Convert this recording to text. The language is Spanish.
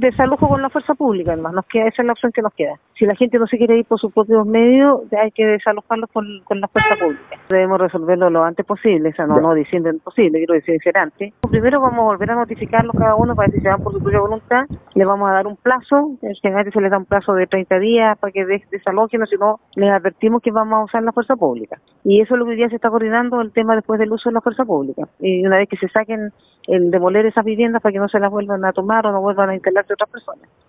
desalojo con la fuerza pública, además, esa es la opción que nos queda. Si la gente no se quiere ir por sus propios medios, hay que desalojarlos con la fuerza pública. Debemos resolverlo lo antes posible, o sea, no diciendo imposible, quiero decir antes. Primero vamos a volver a notificarlos cada uno para que si se van por su propia voluntad, le vamos a dar un plazo, generalmente se les da un plazo de 30 días para que desalojen, o si no, les advertimos que vamos a usar la fuerza pública. Y eso es lo que hoy día se está coordinando, el tema después del uso de la fuerza pública. Y una vez que se saquen, el demoler esas viviendas para que no se las vuelvan a tomar o no vuelvan a instalarse otras personas.